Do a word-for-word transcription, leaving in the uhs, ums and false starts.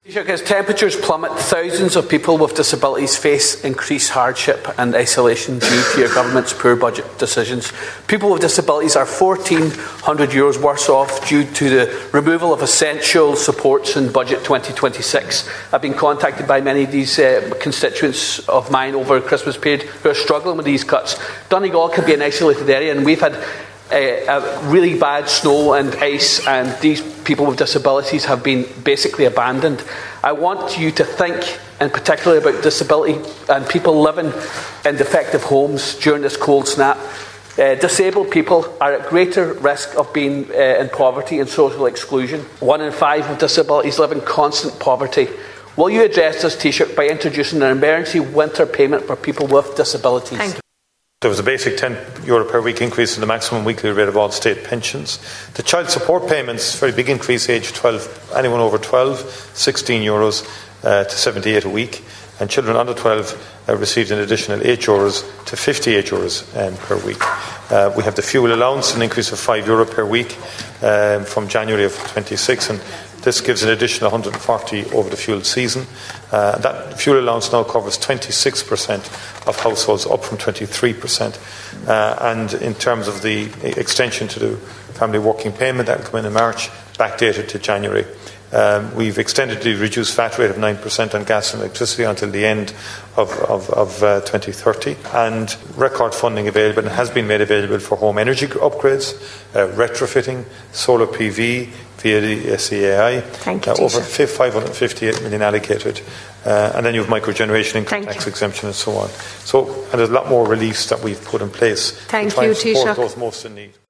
As temperatures plummet, thousands of people with disabilities face increased hardship and isolation due to your government's poor budget decisions. People with disabilities are fourteen hundred euros worse off due to the removal of essential supports in Budget twenty twenty-six. I've been contacted by many of these uh, constituents of mine over the Christmas period who are struggling with these cuts. Donegal can be an isolated area, and we've had A, a really bad snow and ice, and these people with disabilities have been basically abandoned. I want you to think in particular about disability and people living in defective homes during this cold snap. Uh, disabled people are at greater risk of being uh, in poverty and social exclusion. One in five with disabilities live in constant poverty. Will you address this Taoiseach by introducing an emergency winter payment for people with disabilities? Thank you. There was a basic ten euro per week increase in the maximum weekly rate of all state pensions. The child support payments, very big increase, age twelve, anyone over twelve, sixteen euros uh, to seventy-eight a week. And children under twelve uh, received an additional eight euros to fifty-eight euros um, per week. Uh, we have the fuel allowance, an increase of five euro per week um, from January of twenty-six. And this gives an additional one hundred forty over the fuel season. Uh, that fuel allowance now covers twenty-six percent of households, up from twenty-three percent. Uh, and in terms of the extension to the family working payment, that will come in in March, backdated to January. Um, we've extended the reduced V A T rate of nine percent on gas and electricity until the end of, of, of uh, twenty thirty. And record funding available and has been made available for home energy upgrades, uh, retrofitting, solar P V, via the C A I. Thank you, uh, over five hundred fifty-eight million allocated. Uh, and then you have microgeneration, income Thank tax you. exemption and so on. So, and there's a lot more reliefs that we've put in place Thank to try you, and support Taoiseach. those most in need.